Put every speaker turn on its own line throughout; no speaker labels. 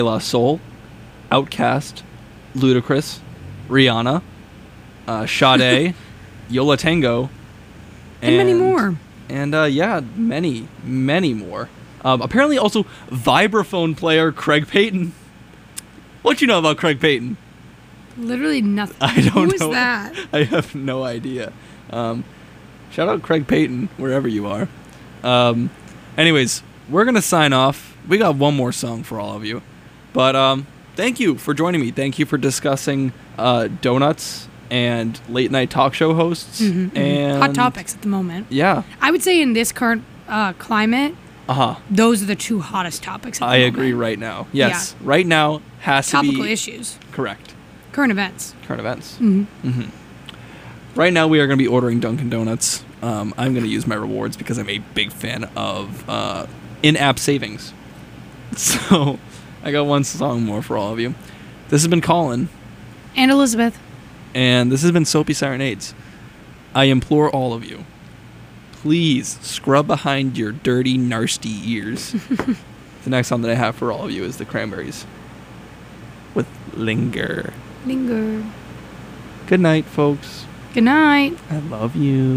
La Soul, Outkast, Ludacris, Rihanna, Sade, Yola Tango,
And many more.
And yeah, many, many more. Apparently also vibraphone player Craig Payton. What you know about Craig Payton?
Literally nothing.
I don't know.
Who is that?
I have no idea. Shout out Craig Payton, wherever you are. Anyways, we're going to sign off. We got one more song for all of you. But thank you for joining me. Thank you for discussing donuts and late night talk show hosts. And
Hot topics at the moment.
Yeah.
I would say in this current climate, those are the two hottest topics at the
I
moment.
agree right now. Yes. Yeah. Right now has to be...
Topical issues.
Correct.
Current events.
Right now we are going to be ordering Dunkin' Donuts. I'm going to use my rewards because I'm a big fan of in-app savings. So I got one song more for all of you. This has been Colin.
And Elizabeth. And
this has been Soapy Serenades. I implore all of you, please scrub behind your dirty, nasty ears. The next song that I have for all of you is the Cranberries with Linger.
Linger.
Good night, folks.
Good night.
I love you.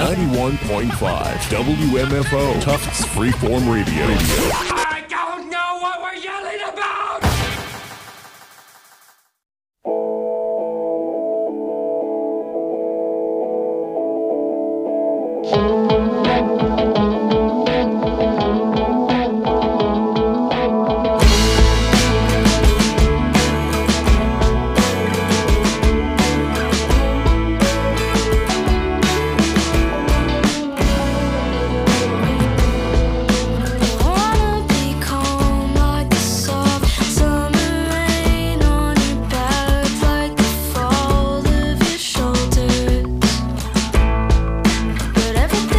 91.5 WMFO Tufts Freeform Radio.
I don't know what we're yelling about!
But everything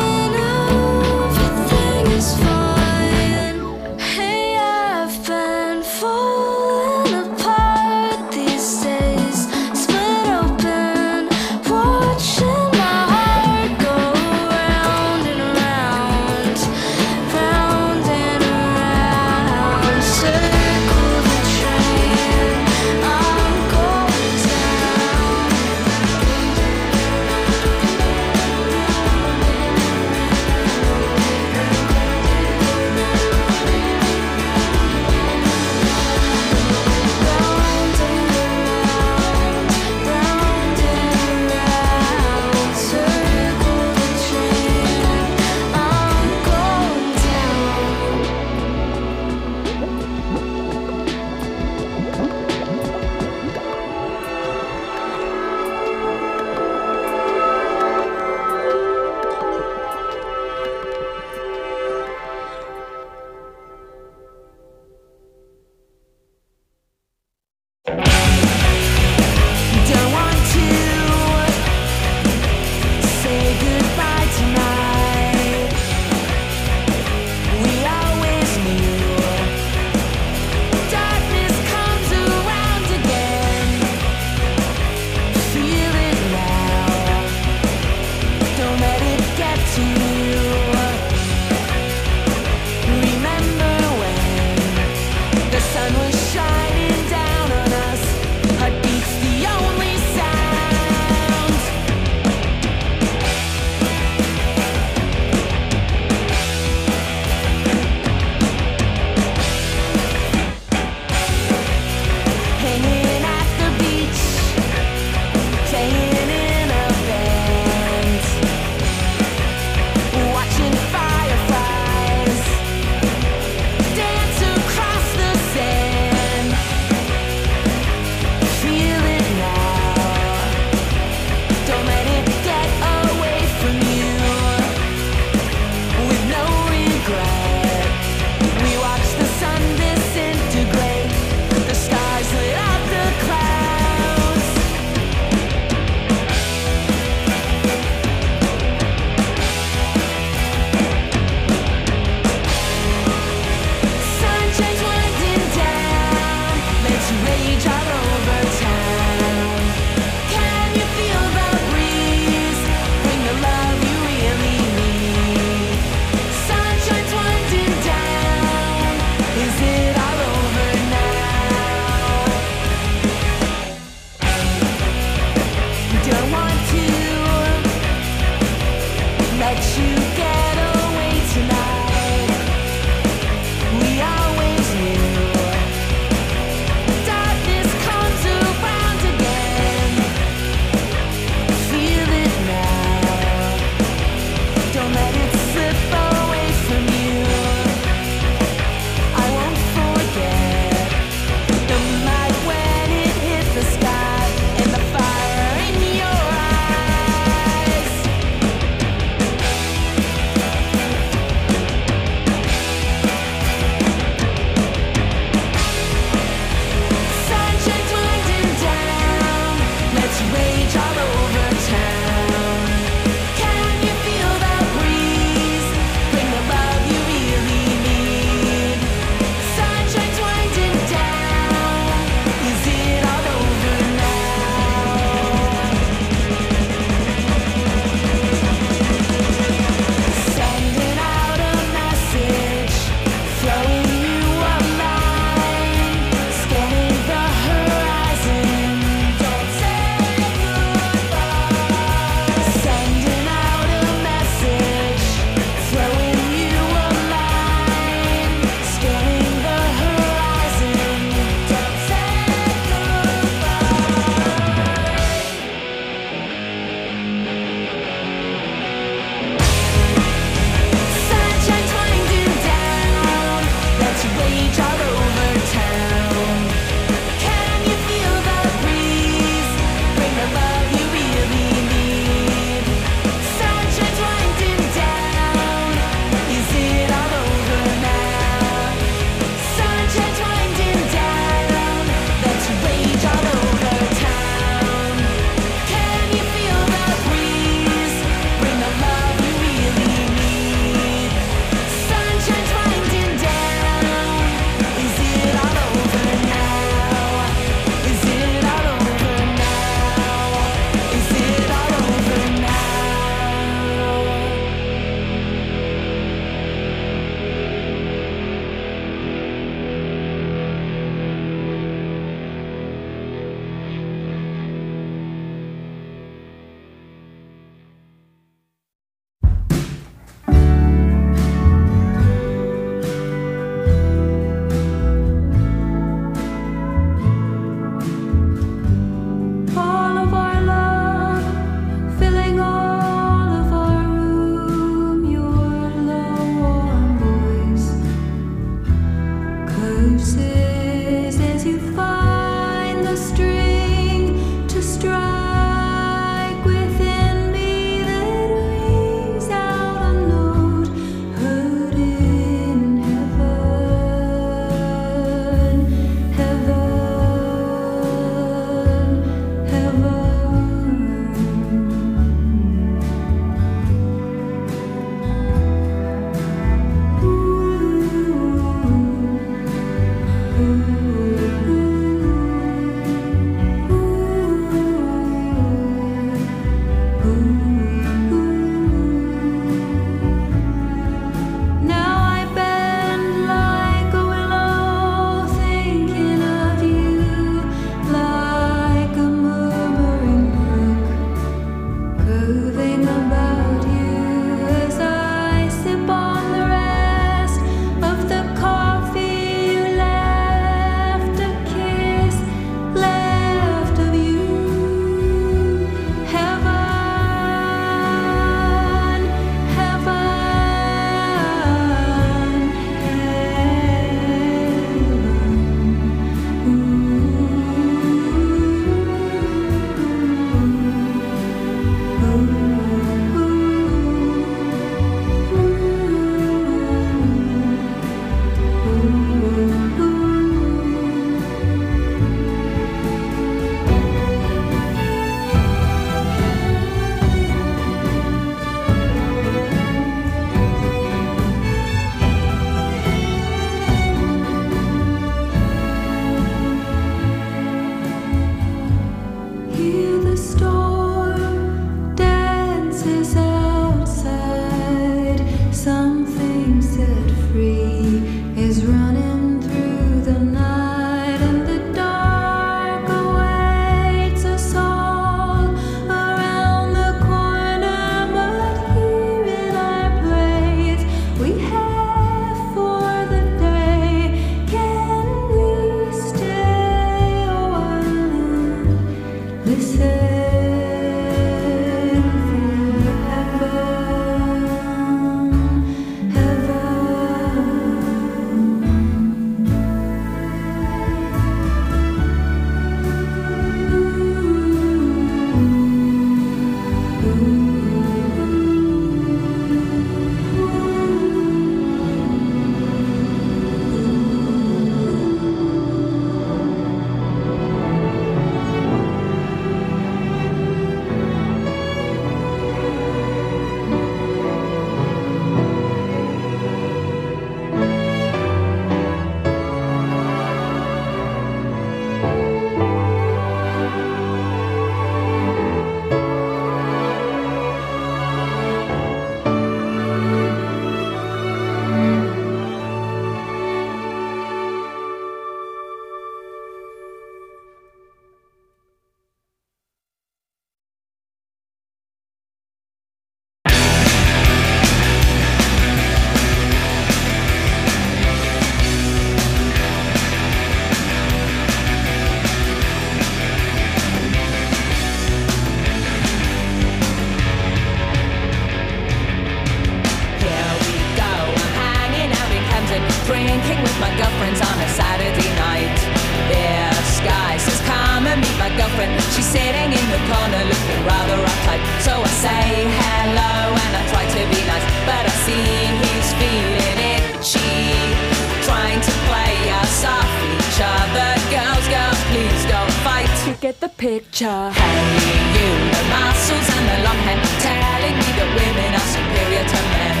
get the picture. Hey, you, the muscles and the long hair, telling me that women are superior to men.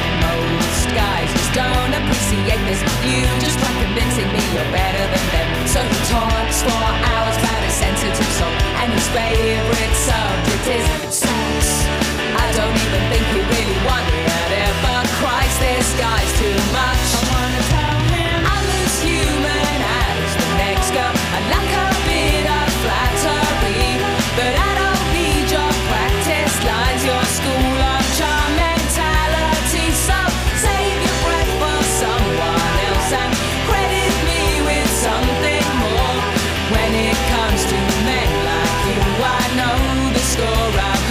Most guys just don't appreciate this. You just try convincing me you're better than them. So he talks for hours about his sensitive soul, and his favorite subject is sex. I don't even think he really wanted it, but Christ, this guy's too much. I wanna tell him I'm as human as the next girl. I like a bit of flattery, but I don't need your practice lines, your school of charm mentality. So save your breath for someone else and credit me with something more. When it comes to men like you, I know the score.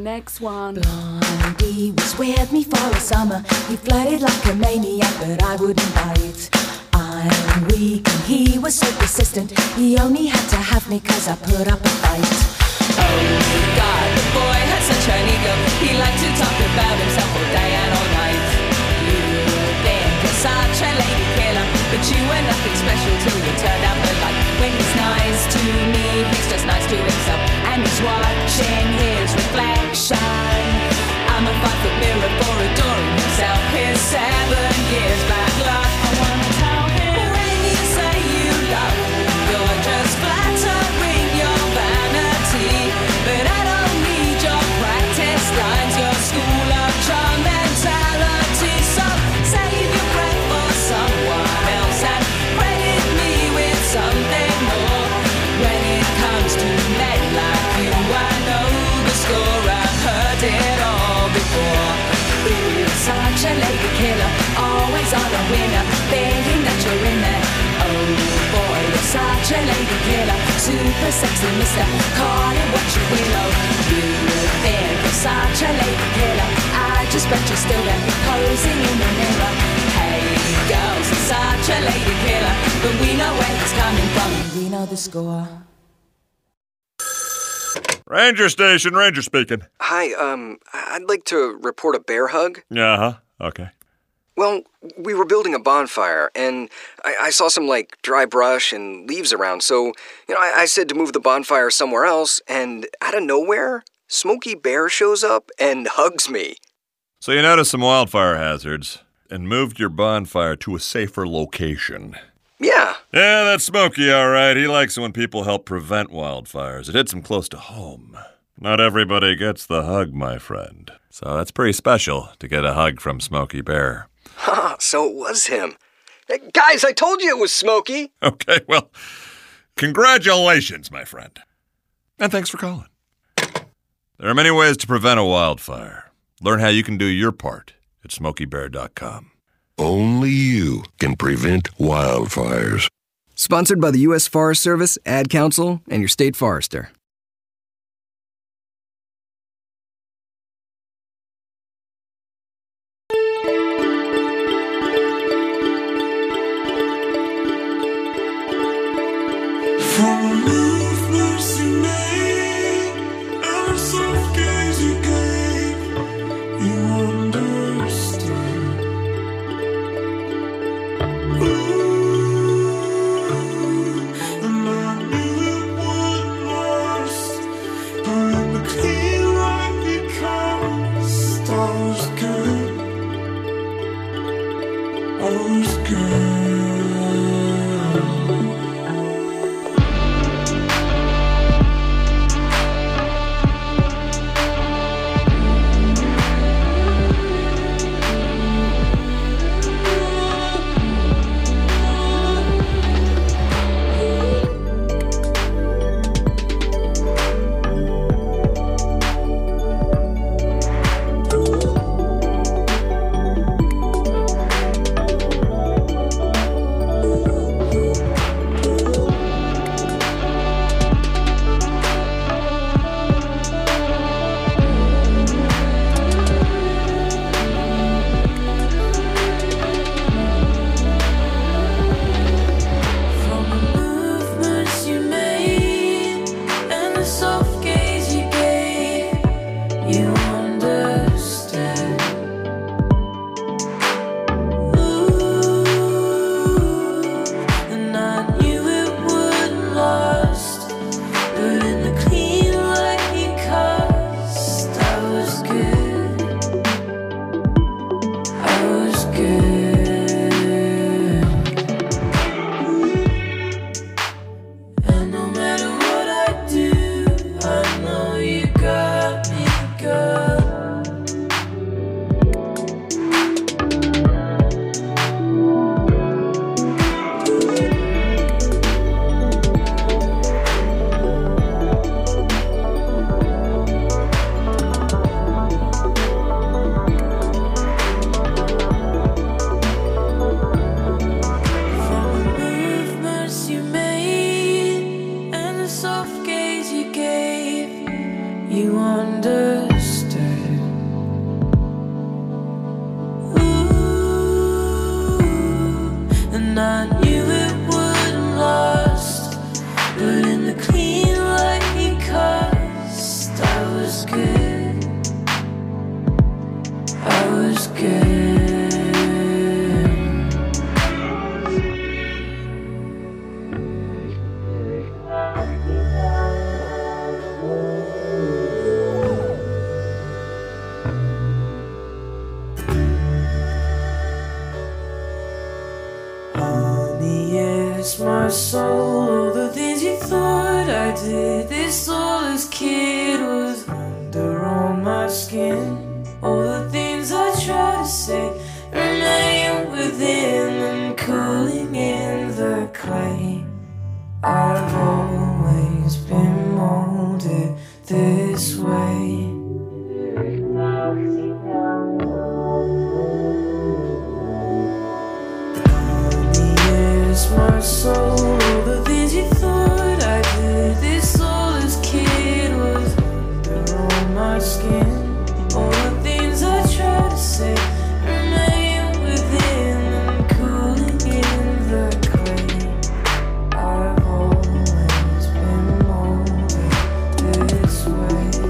next one. Blondie was with me for a summer. He flirted like a maniac, but I wouldn't bite. I'm weak and he was so persistent. He only had to have me cause I put up a fight. Oh God, the boy had such an ego. He liked to talk about himself all day and all night. You've been such a lady killer, but you were nothing special till you turned out the light. When he's nice to me, he's just nice to himself, and he's watching his reflection. I'm a 5-foot mirror for adoring himself. His 7 years bad luck. I wanna tell him, when you say you love me, you're just flattering your vanity. But I don't need your practice lines, your school of charm mentality. So save your breath for someone else and credit me with something more. When it comes to men like you, I know the score. I've heard it all before. You're such a lady killer, always on a winner, thinking that you're in there. Oh boy, you're such a lady killer, super sexy mister, call it what you will. Oh, you think you're such a lady killer, I just bet you're still there, posing in the mirror. Hey girls, you're such a lady killer, but we know where it's coming from, and we know the score.
Ranger Station, Ranger speaking.
Hi, I'd like to report a bear hug.
Uh-huh, okay.
Well, we were building a bonfire, and I saw some, dry brush and leaves around, so, I said to move the bonfire somewhere else, and out of nowhere, Smokey Bear shows up and hugs me.
So you noticed some wildfire hazards and moved your bonfire to a safer location.
Yeah.
Yeah, that's Smokey, all right. He likes it when people help prevent wildfires. It hits him close to home. Not everybody gets the hug, my friend. So that's pretty special to get a hug from Smokey Bear.
So it was him. Hey, guys, I told you it was Smokey.
Okay, well, congratulations, my friend. And thanks for calling. There are many ways to prevent a wildfire. Learn how you can do your part at SmokeyBear.com.
Only you can prevent wildfires.
Sponsored by the U.S. Forest Service, Ad Council, and your state forester.
and I knew it wouldn't last. But in the clean light he cast, I was good. I was good. My soul, all the things you thought I did, this lawless kid was under on my skin. All the things I tried to say remain within and cooling in the clay. I've always been molded this way. My soul, the things you thought I did, this lawless kid was under on my skin. All the things I tried to say remain within and cooling in the clay. I've always been molded this way.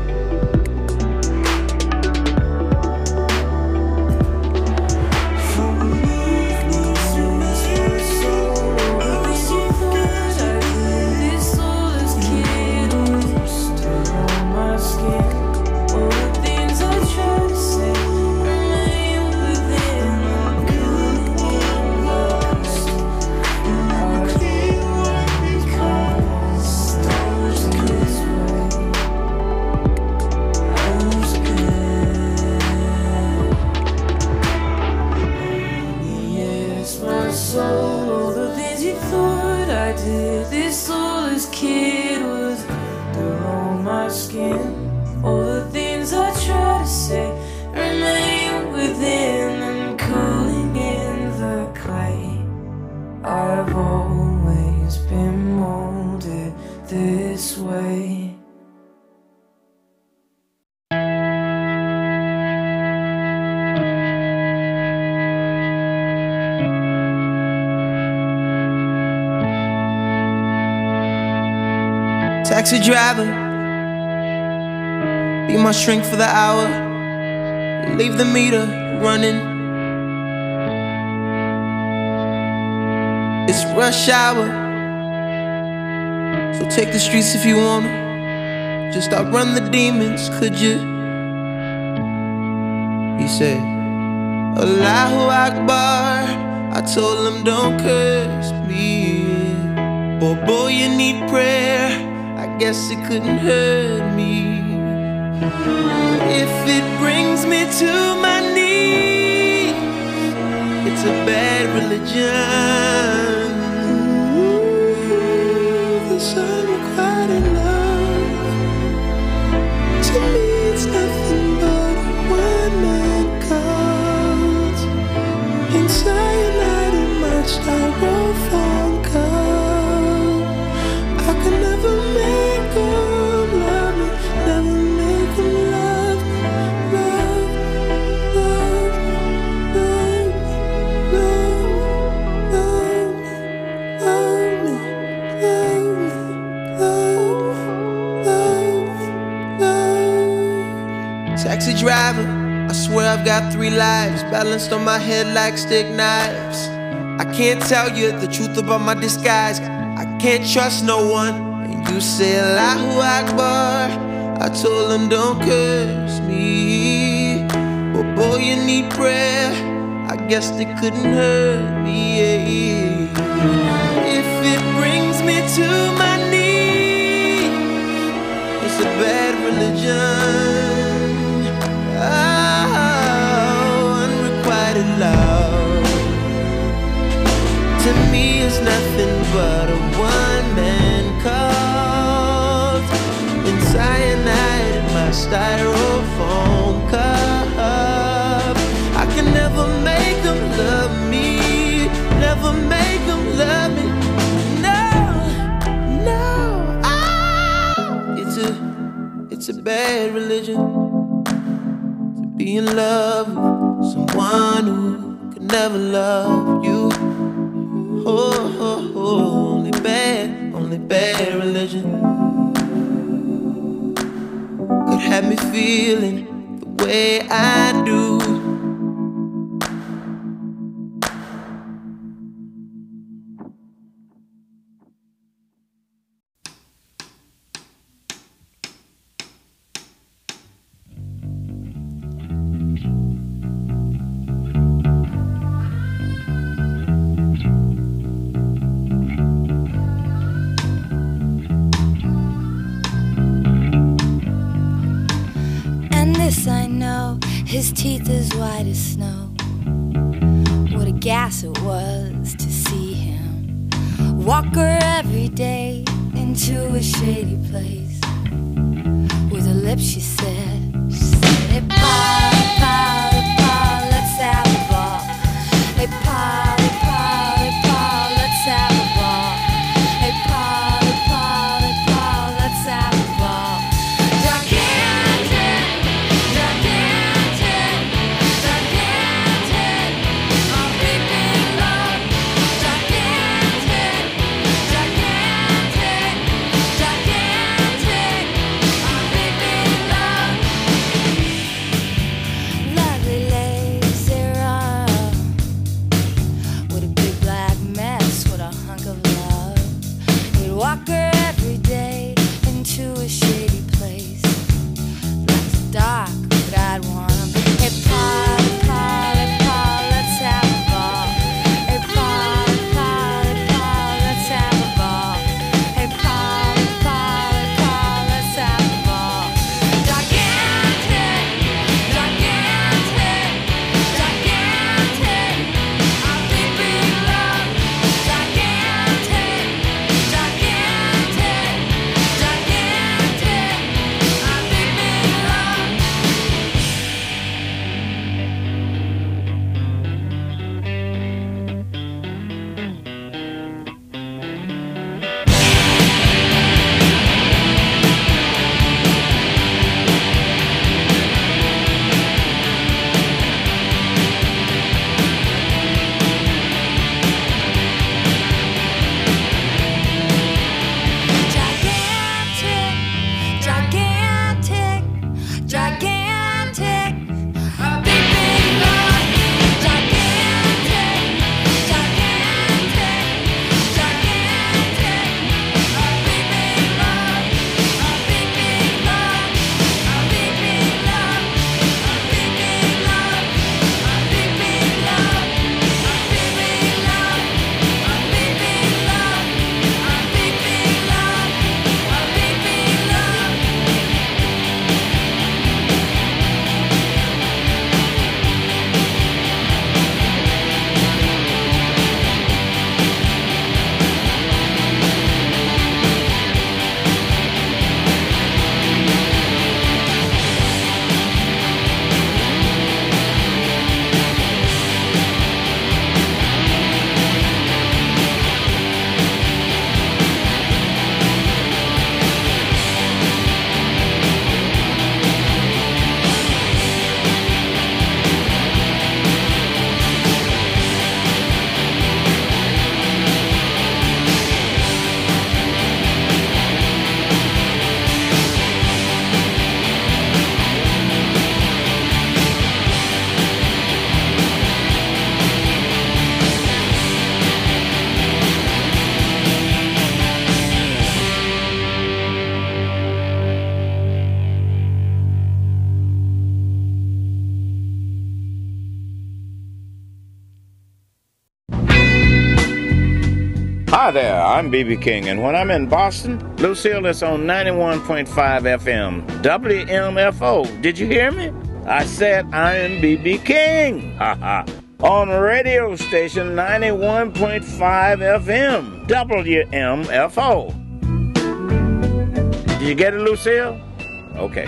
Taxi driver, be my shrink for the hour. Leave the meter running. It's rush hour, so take the streets if you wanna. Just outrun the demons, could you? He said, Allahu Akbar. I told him don't curse me. Boy, you need prayer. I guess it couldn't hurt me. If it brings me to my knees, it's a bad religion. This unrequited love, to me it's nothing but a one-man cult. In cyanide in my styrofoam cup, I could never make them love me, never make them love me, love, love, love, love me, love me, love, love. Taxi driver, I swear I've got 3 lives balanced on my head like stick knives. I can't tell you the truth about my disguise. I can't trust no one. And you say Allahu Akbar. I told him don't curse me. But boy, you need prayer. I guess they couldn't hurt me. If it brings me to my knees, it's a bad religion. Oh, unrequited love, to me it's nothing but a one-man cult. In cyanide in my styrofoam cup, I can never make them love me, never make them love me. No, no, oh. It's a bad religion to be in love with someone who could never love you. only bad religion could have me feeling the way I do.
I know his teeth as white as snow. What a gas it was to see him walk her every day into a shady place. With her lips she said, hey Paul, Paul, Paul, let's have a ball. Hey Paul, Paul, Paul, let's have a ball. Hey Paul, Paul, Paul, let's have a ball. Walk her every day into a shady place. Life's dark, but I'd wanna be. Hey Paul, Paul, hey Paul, let's have a ball. Hey Paul, Paul, hey Paul, let's have a ball. Hey Paul, Paul, hey Paul, let's have a ball. Gigantic, gigantic, gigantic, our big, big love. Gigantic, gigantic, gigantic, our big, big love. Gigantic, gigantic, gigantic, a big, big love. Gigantic, gigantic, gigantic, a big, big love. A big, big love. A big, big love. A big, big love. A big, big love. A big, big love. A big, big love. A big, big love. A big, big love.
Hi there, I'm B.B. King, and when I'm in Boston, Lucille is on 91.5 FM, WMFO. Did you hear me? I said I am B.B. King. On radio station 91.5 FM, WMFO. Did you get it, Lucille? Okay.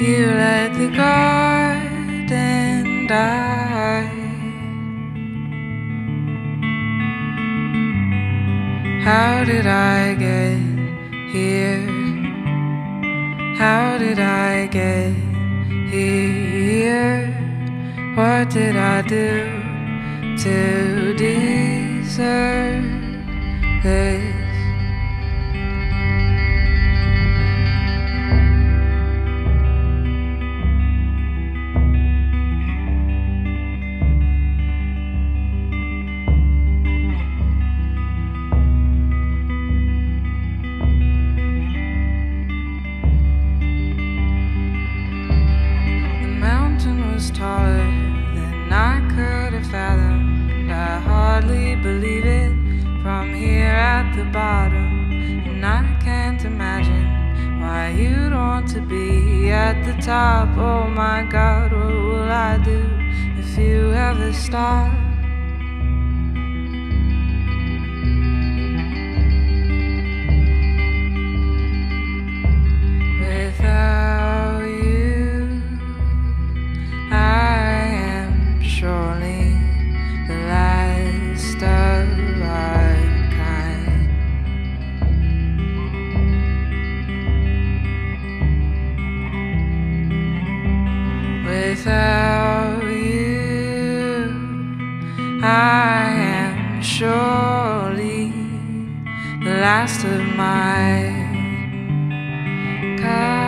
You let the garden die. How did I get here? How did I get here? What did I do to deserve this? Taller than I could have fathomed. I hardly believe it from here at the bottom, and I can't imagine why you'd want to be at the top. Oh my God, what will I do if you ever stop? Without you, I am surely the last of our kind. Without you, I am surely the last of my kind.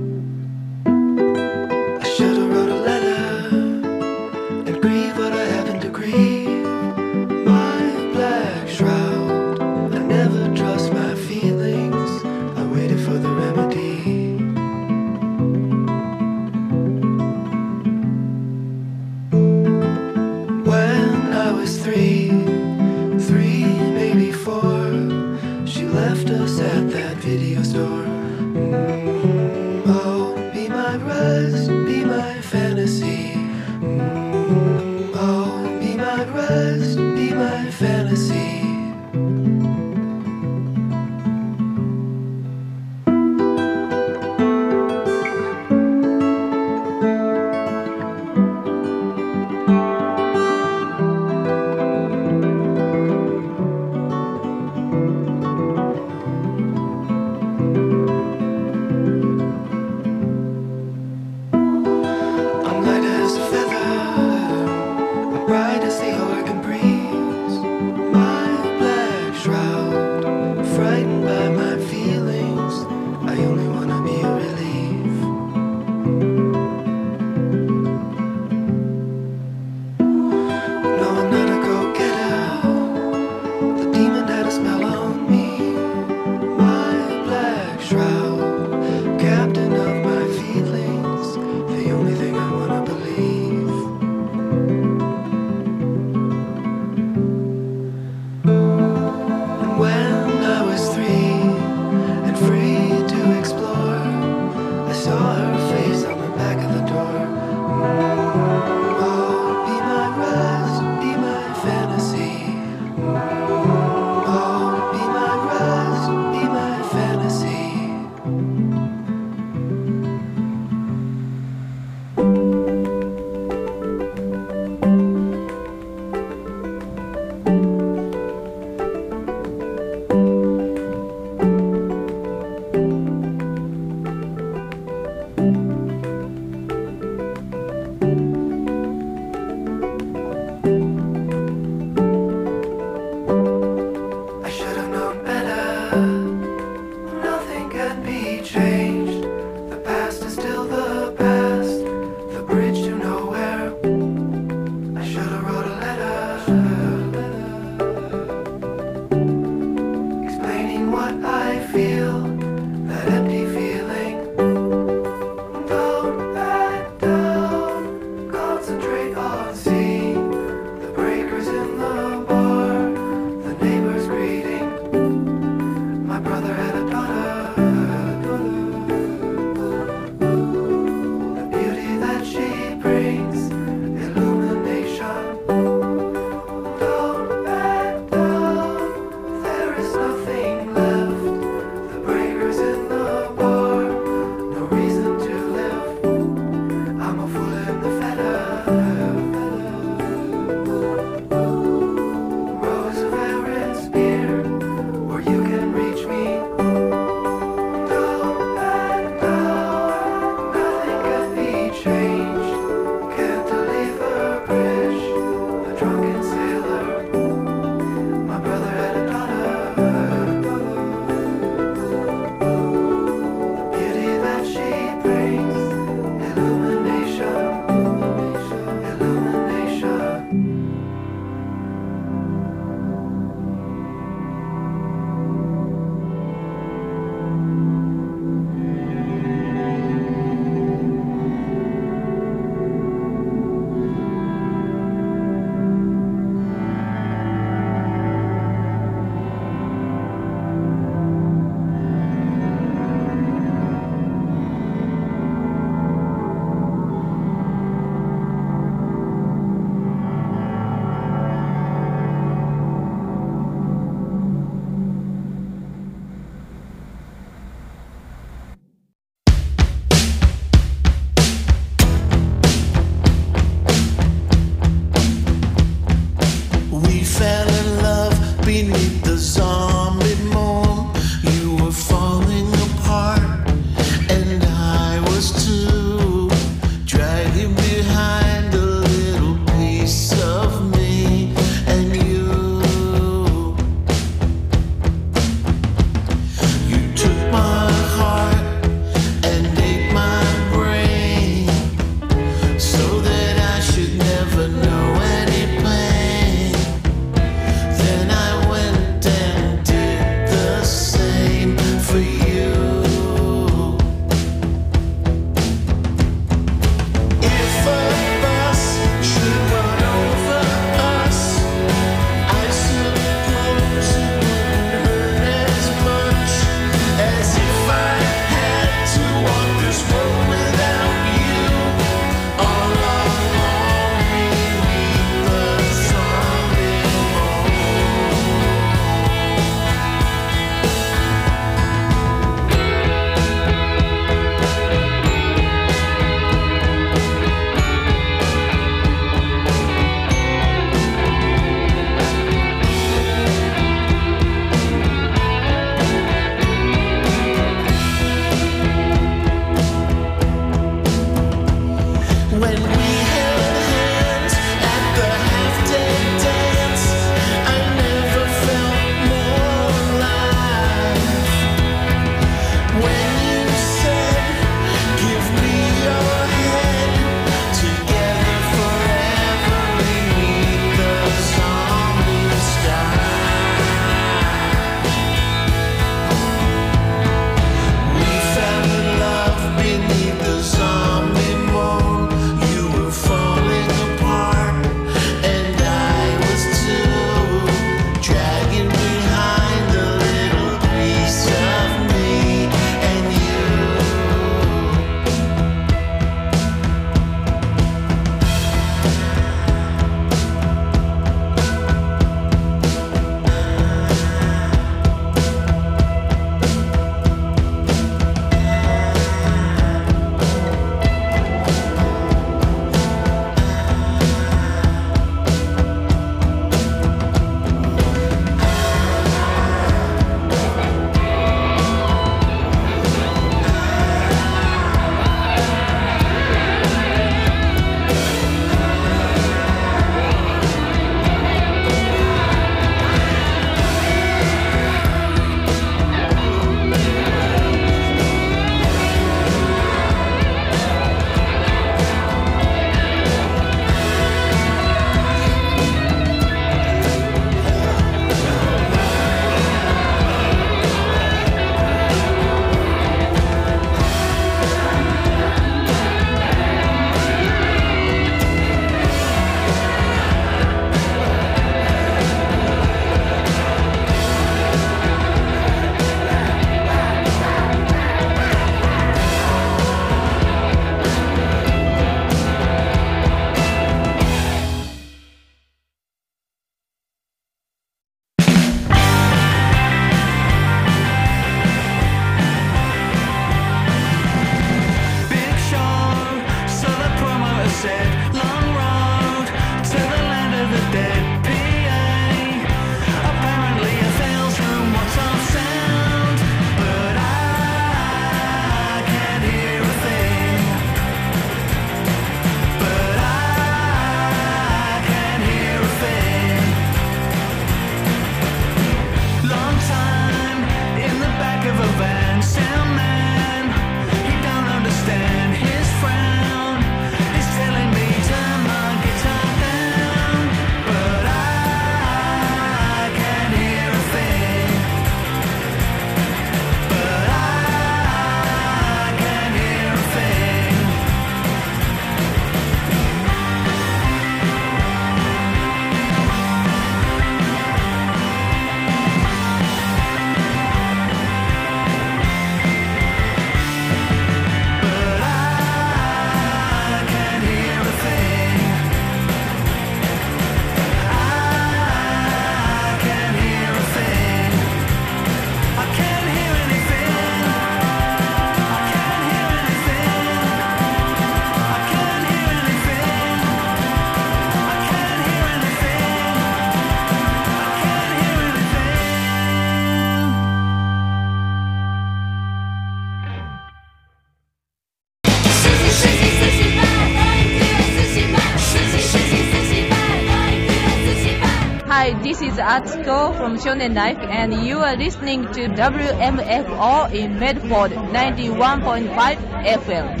Atsuko from Shonen Life, and you are listening to WMFO in Medford 91.5 FM.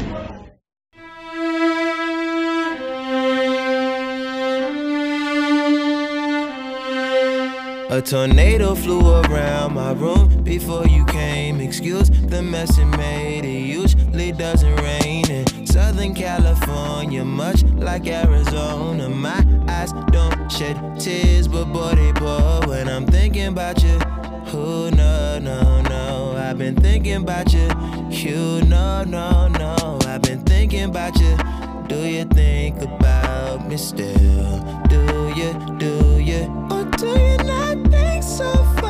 A tornado flew around my room before you came. Excuse the mess it made. It usually doesn't rain in Southern California, much like Arizona. My eyes don't shed tears, but boy they pour when I'm thinking about you. Oh no, no, no, I've been thinking about you. You no, no, no, I've been thinking about you. Do you think about me still? Do you, or do you not think so far?